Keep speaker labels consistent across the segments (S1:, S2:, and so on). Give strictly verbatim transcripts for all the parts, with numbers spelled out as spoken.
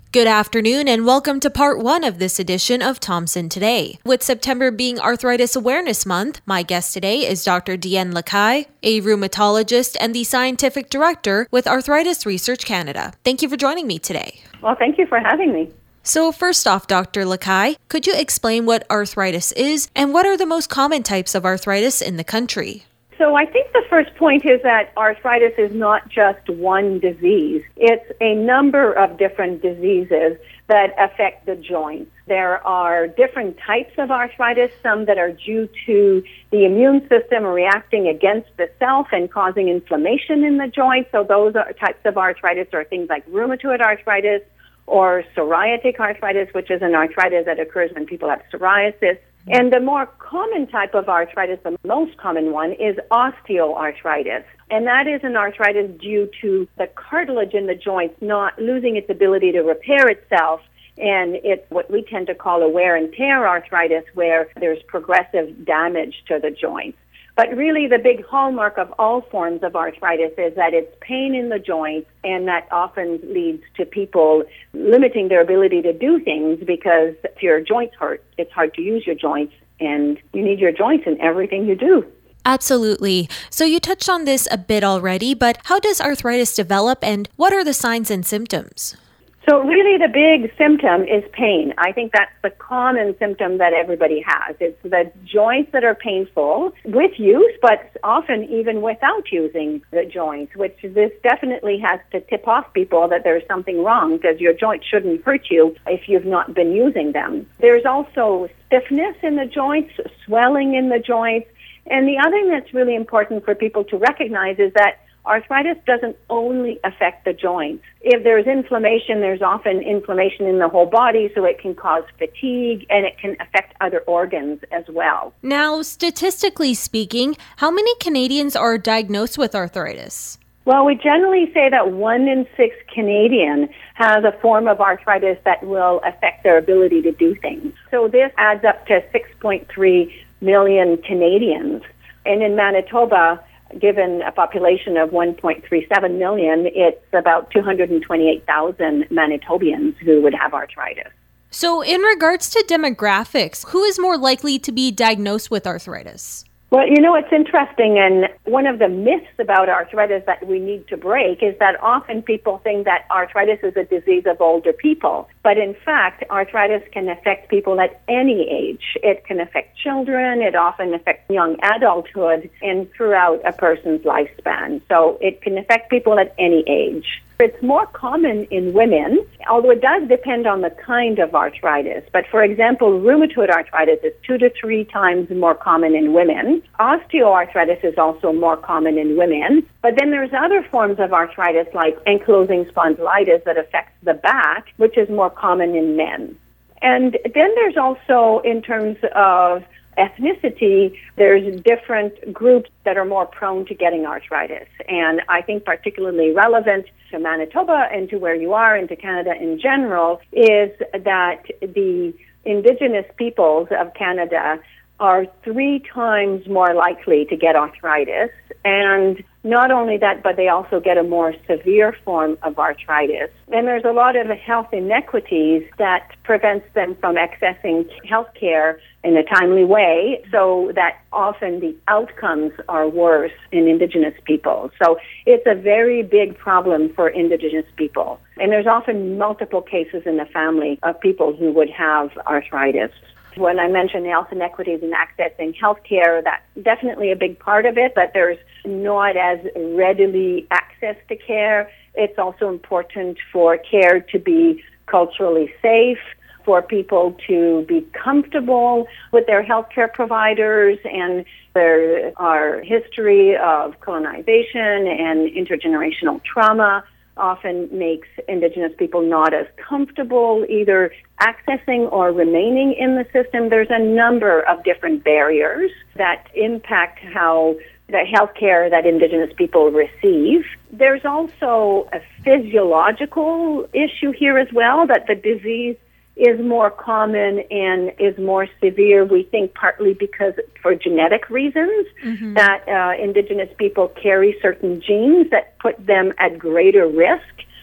S1: Good afternoon and welcome to part one of this edition of Thompson Today. With September being Arthritis Awareness Month, my guest today is Doctor Diane Lacaille, a rheumatologist and the scientific director with Arthritis Research Canada. Thank you for joining me today.
S2: Well, thank you for having me.
S1: So first off, Doctor Lacaille, could you explain what arthritis is and what are the most common types of arthritis in the country?
S2: So I think the first point is that arthritis is not just one disease. It's a number of different diseases that affect the joints. There are different types of arthritis, some that are due to the immune system reacting against the self and causing inflammation in the joint. So those are types of arthritis are things like rheumatoid arthritis or psoriatic arthritis, which is an arthritis that occurs when people have psoriasis. And the more common type of arthritis, the most common one, is osteoarthritis. And that is an arthritis due to the cartilage in the joints not losing its ability to repair itself. And it's what we tend to call a wear and tear arthritis, where there's progressive damage to the joints. But really the big hallmark of all forms of arthritis is that it's pain in the joints, and that often leads to people limiting their ability to do things because if your joints hurt, it's hard to use your joints, and you need your joints in everything you do.
S1: Absolutely. So you touched on this a bit already, but how does arthritis develop and what are the signs and symptoms?
S2: So really the big symptom is pain. I think that's the common symptom that everybody has. It's the joints that are painful with use, but often even without using the joints, which this definitely has to tip off people that there's something wrong because your joints shouldn't hurt you if you've not been using them. There's also stiffness in the joints, swelling in the joints, and the other thing that's really important for people to recognize is that arthritis doesn't only affect the joints. If there's inflammation, there's often inflammation in the whole body, so it can cause fatigue and it can affect other organs as well.
S1: Now, statistically speaking, how many Canadians are diagnosed with arthritis?
S2: Well, we generally say that one in six Canadian has a form of arthritis that will affect their ability to do things. So this adds up to six point three million Canadians. And in Manitoba, given a population of one point three seven million, it's about two hundred twenty-eight thousand Manitobians who would have arthritis.
S1: So in regards to demographics, who is more likely to be diagnosed with arthritis?
S2: Well, you know, it's interesting, and one of the myths about arthritis that we need to break is that often people think that arthritis is a disease of older people. But in fact, arthritis can affect people at any age. It can affect children, it often affects young adulthood, and throughout a person's lifespan. So it can affect people at any age. It's more common in women, although it does depend on the kind of arthritis. But for example, rheumatoid arthritis is two to three times more common in women. Osteoarthritis is also more common in women. But then there's other forms of arthritis like ankylosing spondylitis that affects the back, which is more common in men. And then there's also, in terms of ethnicity, there's different groups that are more prone to getting arthritis. And I think particularly relevant to Manitoba and to where you are and to Canada in general is that the Indigenous peoples of Canada are three times more likely to get arthritis. And not only that, but they also get a more severe form of arthritis. And there's a lot of health inequities that prevents them from accessing health care in a timely way, so that often the outcomes are worse in Indigenous people. So it's a very big problem for Indigenous people. And there's often multiple cases in the family of people who would have arthritis. When I mentioned health inequities in accessing health care, that's definitely a big part of it, but there's not as readily access to care. It's also important for care to be culturally safe, for people to be comfortable with their healthcare providers, and there are history of colonization and intergenerational trauma often makes Indigenous people not as comfortable either accessing or remaining in the system. There's a number of different barriers that impact how the health care that Indigenous people receive. There's also a physiological issue here as well, that the disease is more common and is more severe, we think partly because for genetic reasons, mm-hmm. that uh, Indigenous people carry certain genes that put them at greater risk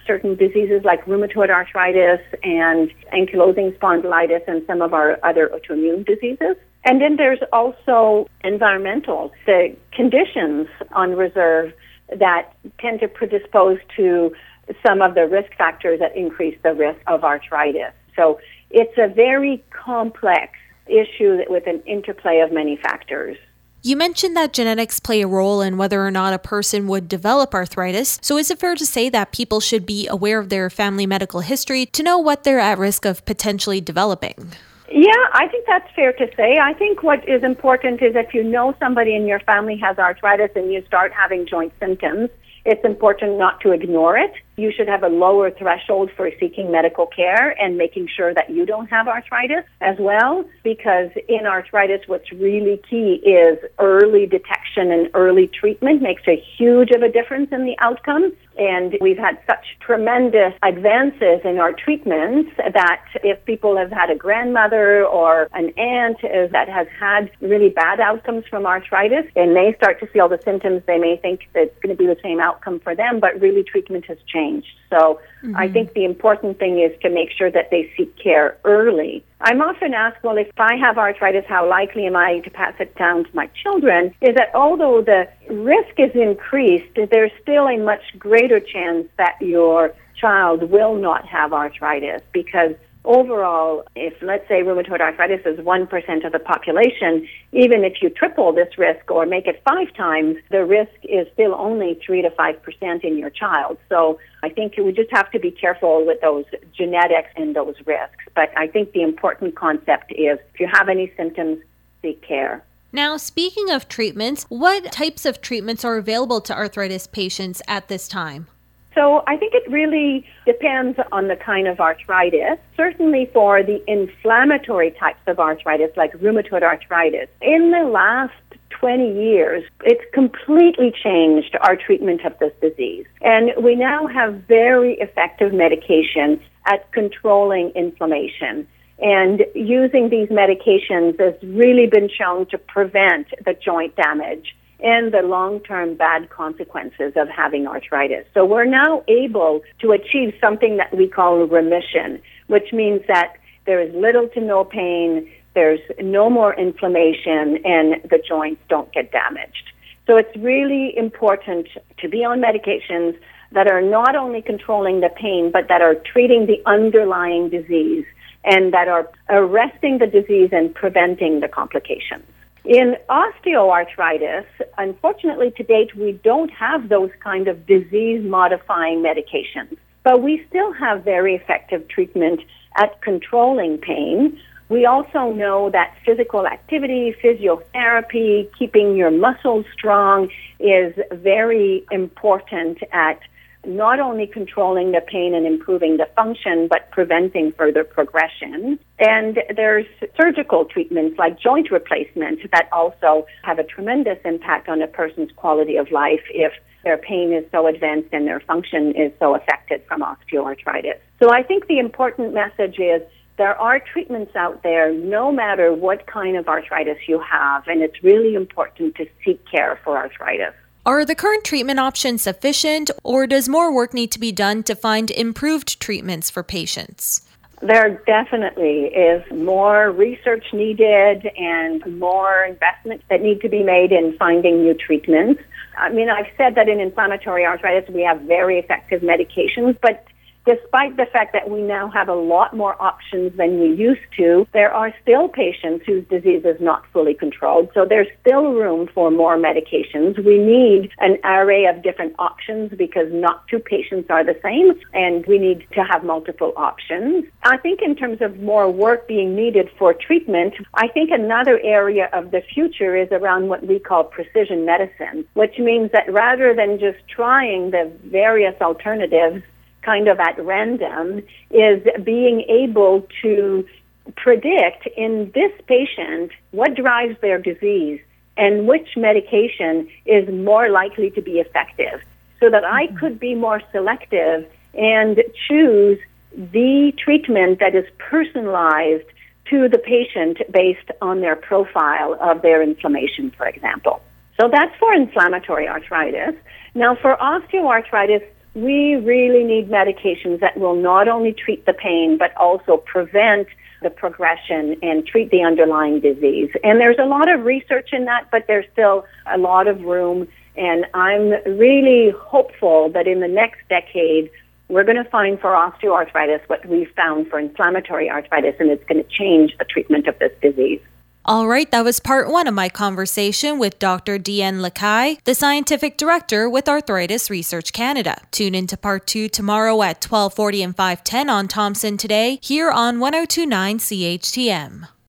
S2: certain diseases like rheumatoid arthritis and ankylosing spondylitis and some of our other autoimmune diseases. And then there's also environmental, the conditions on reserve that tend to predispose to some of the risk factors that increase the risk of arthritis. So it's a very complex issue with an interplay of many factors.
S1: You mentioned that genetics play a role in whether or not a person would develop arthritis. So is it fair to say that people should be aware of their family medical history to know what they're at risk of potentially developing?
S2: Yeah, I think that's fair to say. I think what is important is if you know somebody in your family has arthritis and you start having joint symptoms, it's important not to ignore it. You should have a lower threshold for seeking medical care and making sure that you don't have arthritis as well, because in arthritis, what's really key is early detection and early treatment makes a huge of a difference in the outcome. And we've had such tremendous advances in our treatments that if people have had a grandmother or an aunt that has had really bad outcomes from arthritis and they start to feel the symptoms, they may think that it's going to be the same outcome for them, but really treatment has changed. So mm-hmm. I think the important thing is to make sure that they seek care early. I'm often asked, well, if I have arthritis, how likely am I to pass it down to my children? Is that although the risk is increased, there's still a much greater chance that your child will not have arthritis, because overall, if let's say rheumatoid arthritis is one percent of the population, even if you triple this risk or make it five times, the risk is still only three to five percent in your child. So I think we just have to be careful with those genetics and those risks. But I think the important concept is if you have any symptoms, seek care.
S1: Now, speaking of treatments, what types of treatments are available to arthritis patients at this time?
S2: So I think it really depends on the kind of arthritis. Certainly for the inflammatory types of arthritis, like rheumatoid arthritis, in the last twenty years, it's completely changed our treatment of this disease. And we now have very effective medication at controlling inflammation. And using these medications has really been shown to prevent the joint damage and the long-term bad consequences of having arthritis. So we're now able to achieve something that we call remission, which means that there is little to no pain, there's no more inflammation, and the joints don't get damaged. So it's really important to be on medications that are not only controlling the pain, but that are treating the underlying disease and that are arresting the disease and preventing the complications. In osteoarthritis, unfortunately to date, we don't have those kind of disease-modifying medications, but we still have very effective treatment at controlling pain. We also know that physical activity, physiotherapy, keeping your muscles strong is very important at not only controlling the pain and improving the function, but preventing further progression. And there's surgical treatments like joint replacement that also have a tremendous impact on a person's quality of life if their pain is so advanced and their function is so affected from osteoarthritis. So I think the important message is there are treatments out there no matter what kind of arthritis you have, and it's really important to seek care for arthritis.
S1: Are the current treatment options sufficient, or does more work need to be done to find improved treatments for patients?
S2: There definitely is more research needed and more investment that need to be made in finding new treatments. I mean, I've said that in inflammatory arthritis we have very effective medications, but despite the fact that we now have a lot more options than we used to, there are still patients whose disease is not fully controlled. So there's still room for more medications. We need an array of different options because not two patients are the same, and we need to have multiple options. I think in terms of more work being needed for treatment, I think another area of the future is around what we call precision medicine, which means that rather than just trying the various alternatives kind of at random, is being able to predict in this patient what drives their disease and which medication is more likely to be effective, so that I could be more selective and choose the treatment that is personalized to the patient based on their profile of their inflammation, for example. So that's for inflammatory arthritis. Now, for osteoarthritis, we really need medications that will not only treat the pain, but also prevent the progression and treat the underlying disease. And there's a lot of research in that, but there's still a lot of room. And I'm really hopeful that in the next decade, we're going to find for osteoarthritis what we've found for inflammatory arthritis, and it's going to change the treatment of this disease.
S1: All right, that was part one of my conversation with Doctor Diane Lacaille, the Scientific Director with Arthritis Research Canada. Tune into part two tomorrow at twelve forty and five ten on Thompson Today, here on one oh two point nine C H T M.